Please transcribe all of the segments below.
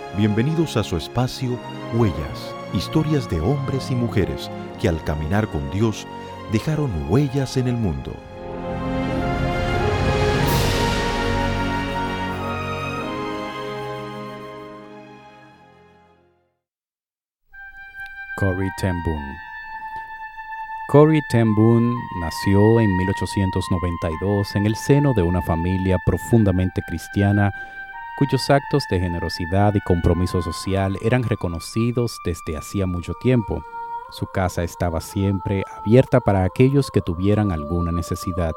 Bienvenidos a su espacio Huellas, historias de hombres y mujeres que al caminar con Dios dejaron huellas en el mundo. Corrie ten Boom. Corrie ten Boom nació en 1892 en el seno de una familia profundamente cristiana cuyos actos de generosidad y compromiso social eran reconocidos desde hacía mucho tiempo. Su casa estaba siempre abierta para aquellos que tuvieran alguna necesidad.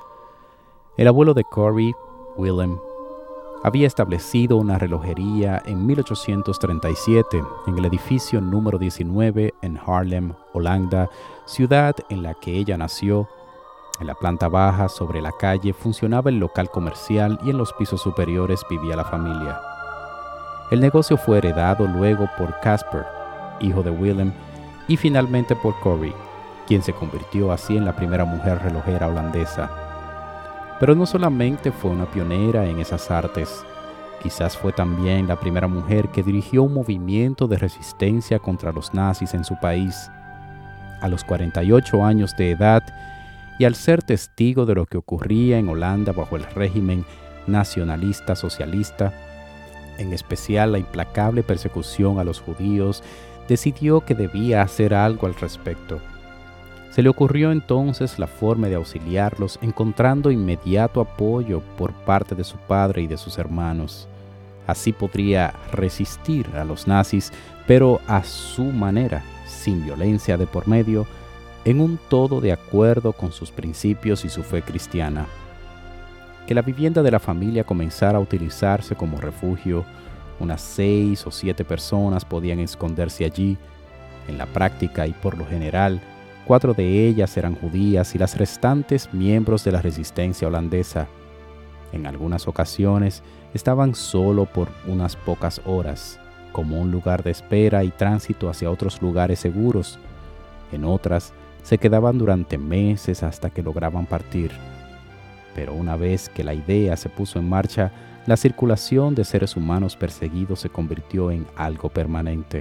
El abuelo de Corrie, Willem, había establecido una relojería en 1837 en el edificio número 19 en Haarlem, Holanda, ciudad en la que ella nació. En la planta baja, sobre la calle, funcionaba el local comercial y en los pisos superiores vivía la familia. El negocio fue heredado luego por Casper, hijo de Willem, y finalmente por Corrie, quien se convirtió así en la primera mujer relojera holandesa. Pero no solamente fue una pionera en esas artes, quizás fue también la primera mujer que dirigió un movimiento de resistencia contra los nazis en su país. A los 48 años de edad, y al ser testigo de lo que ocurría en Holanda bajo el régimen nacionalista socialista, en especial la implacable persecución a los judíos, decidió que debía hacer algo al respecto. Se le ocurrió entonces la forma de auxiliarlos, encontrando inmediato apoyo por parte de su padre y de sus hermanos. Así podría resistir a los nazis, pero a su manera, sin violencia de por medio, en un todo de acuerdo con sus principios y su fe cristiana. Que la vivienda de la familia comenzara a utilizarse como refugio, unas 6 o 7 personas podían esconderse allí. En la práctica y por lo general, 4 de ellas eran judías y las restantes miembros de la resistencia holandesa. En algunas ocasiones estaban solo por unas pocas horas, como un lugar de espera y tránsito hacia otros lugares seguros. En otras, se quedaban durante meses hasta que lograban partir. Pero una vez que la idea se puso en marcha, la circulación de seres humanos perseguidos se convirtió en algo permanente.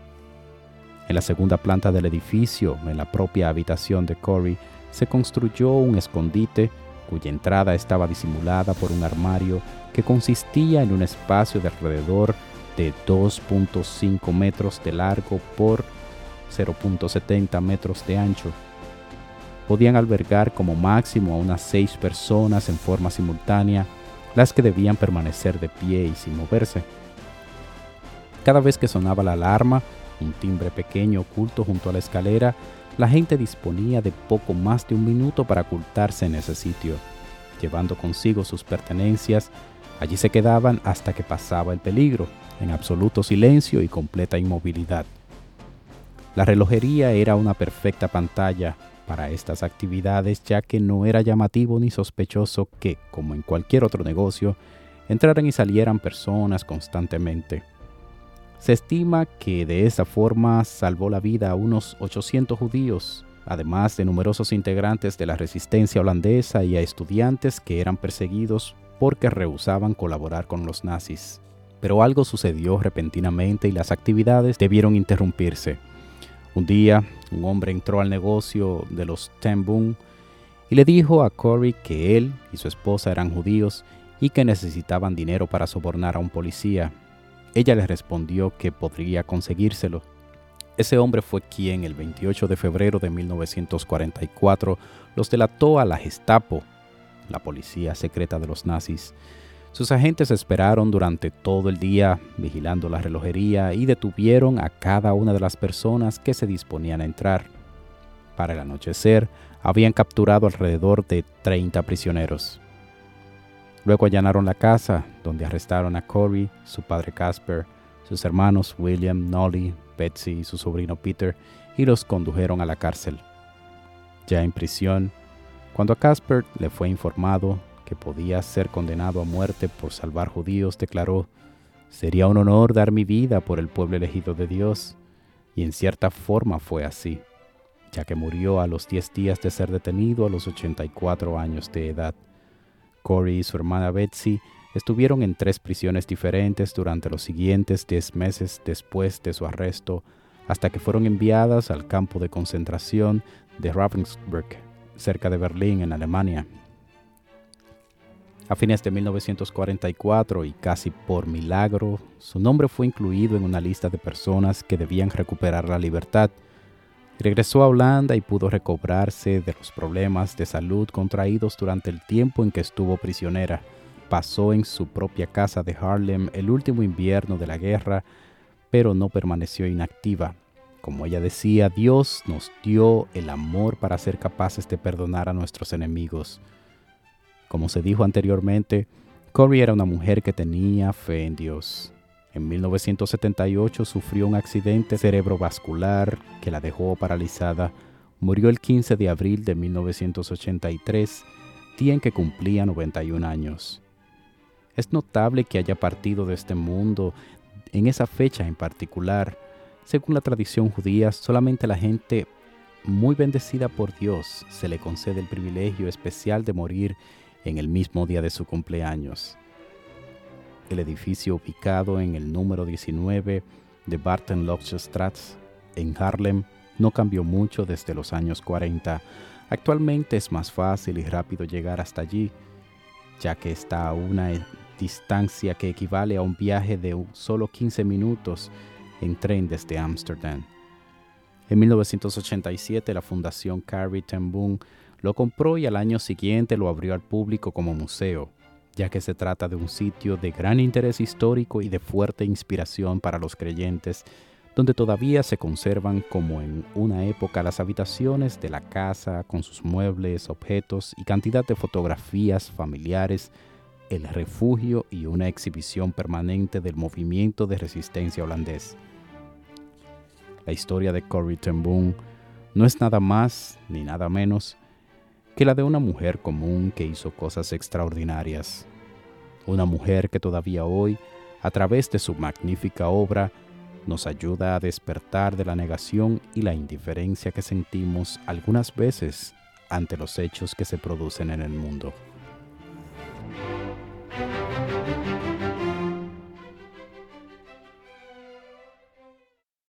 En la segunda planta del edificio, en la propia habitación de Corrie, se construyó un escondite cuya entrada estaba disimulada por un armario que consistía en un espacio de alrededor de 2.5 metros de largo por 0.70 metros de ancho. Podían albergar como máximo a unas 6 personas en forma simultánea, las que debían permanecer de pie y sin moverse. Cada vez que sonaba la alarma, un timbre pequeño oculto junto a la escalera, la gente disponía de poco más de un minuto para ocultarse en ese sitio. Llevando consigo sus pertenencias, allí se quedaban hasta que pasaba el peligro, en absoluto silencio y completa inmovilidad. La relojería era una perfecta pantalla para estas actividades, ya que no era llamativo ni sospechoso que, como en cualquier otro negocio, entraran y salieran personas constantemente. Se estima que de esa forma salvó la vida a unos 800 judíos, además de numerosos integrantes de la resistencia holandesa y a estudiantes que eran perseguidos porque rehusaban colaborar con los nazis. Pero algo sucedió repentinamente y las actividades debieron interrumpirse. Un día, un hombre entró al negocio de los ten Boom y le dijo a Corrie que él y su esposa eran judíos y que necesitaban dinero para sobornar a un policía. Ella le respondió que podría conseguírselo. Ese hombre fue quien, el 28 de febrero de 1944, los delató a la Gestapo, la policía secreta de los nazis. Sus agentes esperaron durante todo el día vigilando la relojería y detuvieron a cada una de las personas que se disponían a entrar. Para el anochecer, habían capturado alrededor de 30 prisioneros. Luego allanaron la casa, donde arrestaron a Corrie, su padre Casper, sus hermanos William, Nolly, Betsy y su sobrino Peter, y los condujeron a la cárcel. Ya en prisión, cuando a Casper le fue informado que podía ser condenado a muerte por salvar judíos, declaró: «Sería un honor dar mi vida por el pueblo elegido de Dios». Y en cierta forma fue así, ya que murió a los 10 días de ser detenido a los 84 años de edad. Corrie y su hermana Betsy Estuvieron en 3 prisiones diferentes durante los siguientes 10 meses después de su arresto, hasta que fueron enviadas al campo de concentración de Ravensbrück, cerca de Berlín, en Alemania. A fines de 1944, y casi por milagro, su nombre fue incluido en una lista de personas que debían recuperar la libertad. Regresó a Holanda y pudo recobrarse de los problemas de salud contraídos durante el tiempo en que estuvo prisionera. Pasó en su propia casa de Haarlem el último invierno de la guerra, pero no permaneció inactiva. Como ella decía, Dios nos dio el amor para ser capaces de perdonar a nuestros enemigos. Como se dijo anteriormente, Corrie era una mujer que tenía fe en Dios. En 1978 sufrió un accidente cerebrovascular que la dejó paralizada. Murió el 15 de abril de 1983, día en que cumplía 91 años. Es notable que haya partido de este mundo en esa fecha en particular. Según la tradición judía, solamente a la gente muy bendecida por Dios se le concede el privilegio especial de morir en el mismo día de su cumpleaños. El edificio ubicado en el número 19 de Bartenlochstraat en Haarlem no cambió mucho desde los años 40. Actualmente es más fácil y rápido llegar hasta allí, ya que está a una distancia que equivale a un viaje de solo 15 minutos en tren desde Ámsterdam. En 1987 la Fundación Corrie ten Boom lo compró y al año siguiente lo abrió al público como museo, ya que se trata de un sitio de gran interés histórico y de fuerte inspiración para los creyentes, donde todavía se conservan como en una época las habitaciones de la casa con sus muebles, objetos y cantidad de fotografías familiares, el refugio y una exhibición permanente del movimiento de resistencia holandés. La historia de Corrie ten Boom no es nada más ni nada menos que la de una mujer común que hizo cosas extraordinarias. Una mujer que todavía hoy, a través de su magnífica obra, nos ayuda a despertar de la negación y la indiferencia que sentimos algunas veces ante los hechos que se producen en el mundo.